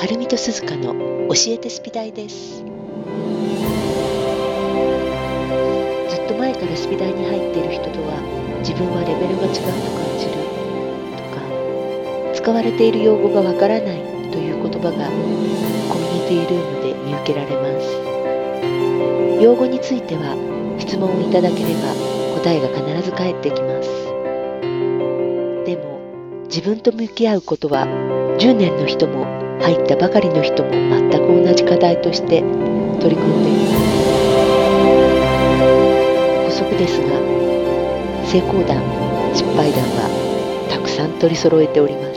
はるみとすずかの教えてスピ大です。ずっと前からスピ大に入っている人とは自分はレベルが違うと感じるとか、使われている用語がわからないという言葉がコミュニティルームで見受けられます。用語については質問をいただければ答えが必ず返ってきます。でも自分と向き合うことは10年の人も入ったばかりの人も全く同じ課題として取り組んでいます。補足ですが、成功談、失敗談はたくさん取り揃えております。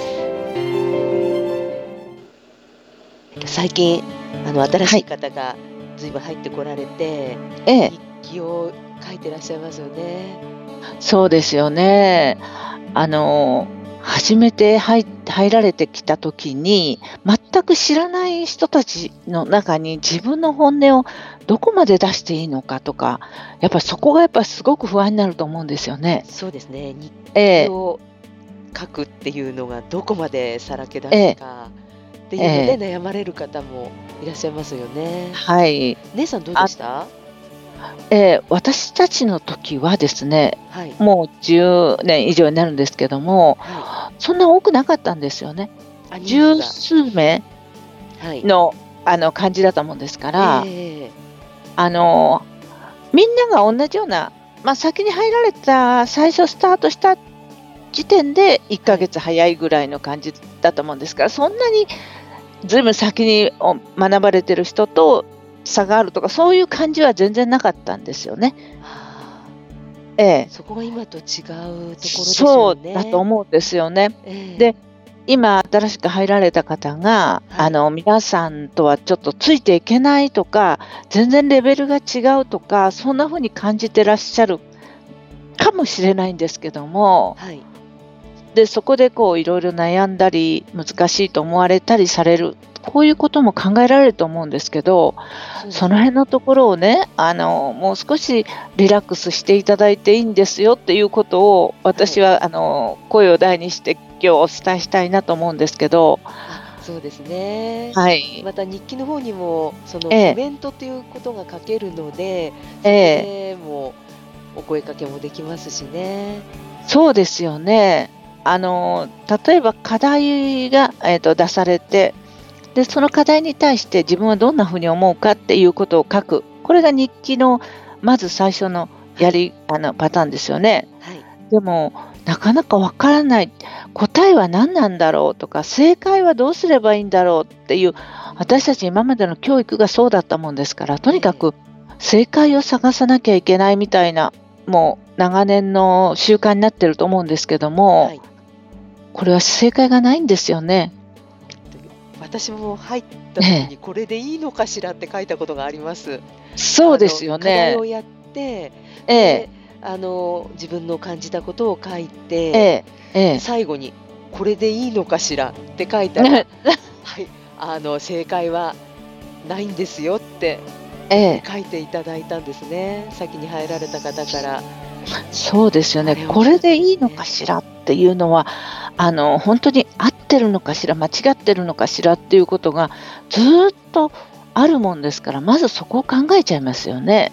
最近新しい方が随分入ってこられて、日記を書いてらっしゃいますよね。 そうですよね。初めて入られてきた時に全く知らない人たちの中に自分の本音をどこまで出していいのかとか、やっぱりそこがすごく不安になると思うんですよね。 そうですね。日記を書くっていうのがどこまでさらけ出すかっていうので悩まれる方もいらっしゃいますよね。 はい。 姉さんどうでした？ 私たちの時はですね、もう10年以上になるんですけども、そんな多くなかったんですよね。十数名の、感じだったもんですから、みんなが同じような、先に入られた最初スタートした時点で1ヶ月早いぐらいの感じだったもんですから、そんなにずいぶん先に学ばれてる人と差があるとか、そういう感じは全然なかったんですよね。 そこが今と違うところですよね。 そうだと思うんですよね。で、今新しく入られた方が、皆さんとはちょっとついていけないとか、全然レベルが違うとか、そんな風に感じてらっしゃるかもしれないんですけども、でそこでいろいろ悩んだり難しいと思われたりされる、こういうことも考えられると思うんですけど、その辺のところをね、もう少しリラックスしていただいていいんですよっていうことを私は、声を大にして今日お伝えしたいなと思うんですけど。 そうですね。また日記の方にもそのコメントということが書けるので、それでもお声かけもできますしね。 そうですよね。例えば課題が、出されて、でその課題に対して自分はどんなふうに思うかっていうことを書く、これが日記のまず最初のパターンですよね。でもなかなかわからない、答えは何なんだろうとか、正解はどうすればいいんだろうっていう、私たち今までの教育がそうだったもんですから、とにかく正解を探さなきゃいけないみたいな、もう長年の習慣になってると思うんですけども、これは正解がないんですよね。 私も入った時にこれでいいのかしらって書いたことがあります。 そうですよね。 課題をやって、自分の感じたことを書いて、最後にこれでいいのかしらって書いたら、正解はないんですよって書いていただいたんですね。先に入られた方から。 そうですよね。これでいいのかしらっていうのは、本当に合ってるのかしら、間違ってるのかしらっていうことがずっとあるもんですから、まずそこを考えちゃいますよね。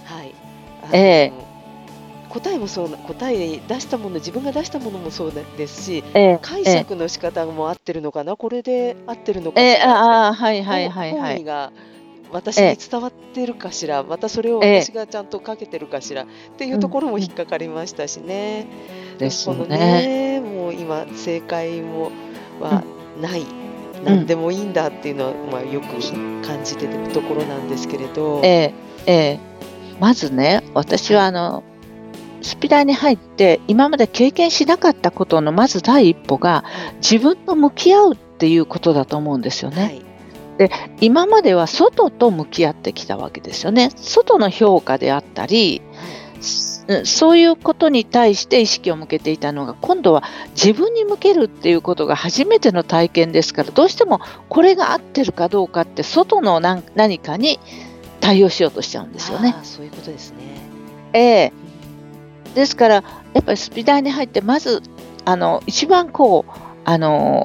答えもそうな、答え出したもの、自分が出したものもそうですし、解釈の仕方も合ってるのかな、これで合ってるのかしら、本意が私に伝わってるかしら、またそれを私がちゃんとかけてるかしらっていうところも引っかかりましたしね。 ですね。 もう今正解はない、何でもいいんだっていうのは、よく感じてるところなんですけれど。 まずね、私はスピ大に入って今まで経験しなかったことのまず第一歩が、自分と向き合うっていうことだと思うんですよね。で今までは外と向き合ってきたわけですよね。外の評価であったり、そういうことに対して意識を向けていたのが、今度は自分に向けるっていうことが初めての体験ですから、どうしてもこれが合ってるかどうかって外の何かに対応しようとしちゃうんですよね。 そういうことですね。 ですからやっぱりスピ大に入ってまず一番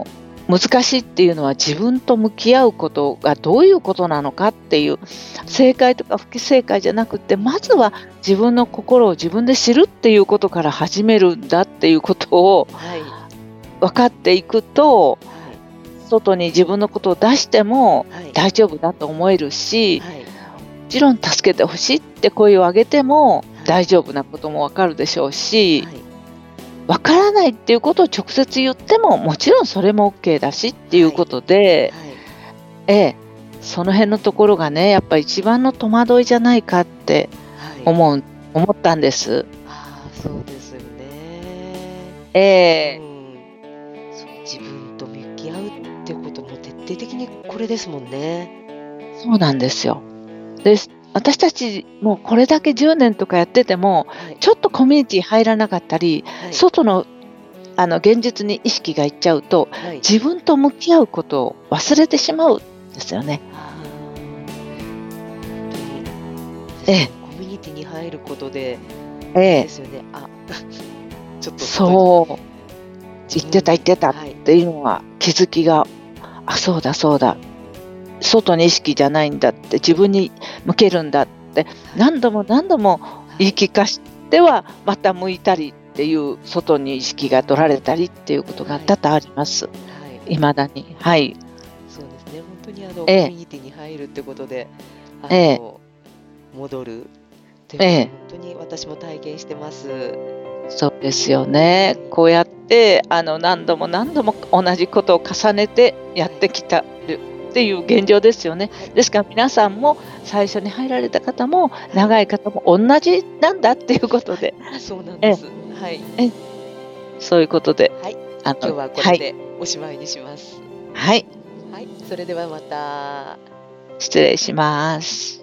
難しいっていうのは自分と向き合うことがどういうことなのかっていう、正解とか不正解じゃなくて、まずは自分の心を自分で知るっていうことから始めるんだっていうことをはい分かっていくと、 は外に自分のことを出してもいはい大丈夫だと思えるし、 はいもちろん助けてほしいって声を上げてもはい大丈夫なことも分かるでしょうし、 はい分からないっていうことを直接言ってももちろんそれも OK だしっていうことで、 はいその辺のところがね、やっぱり一番の戸惑いじゃないかってはい思ったんです。 ああ、そうですよね。 ええそう自分と向き合うってことも徹底的にこれですもんね。 そうなんですよ。で、私たちもこれだけ10年とかやってても、 はいちょっとコミュニティ入らなかったり、 はい外の現実に意識がいっちゃうと、 はい自分と向き合うことを忘れてしまうんですよね。 あー本当にええコミュニティに入ることでええですよね。ちょっとそう言ってたっはいていうのは気づきが、そうだそうだ、外に意識じゃないんだって、自分に向けるんだって何度も何度も言い聞かしてはまた向いたりっていう、外に意識が取られたりっていうことが多々あります。 はい未だに。はい。 そうですね。本当にコええミュニティに入るってことでええ戻るってええ本当に私も体験してます。 そうですよね。こうやって何度も何度も同じことを重ねてやってきたっていう現状ですよね。ですから皆さんも最初に入られた方も長い方も同じなんだっていうことで、 そうなんです。はい。 そういうことで、 はい。 今今日はこれでおしまいにします。 はい、 はい。それではまた。 失礼します。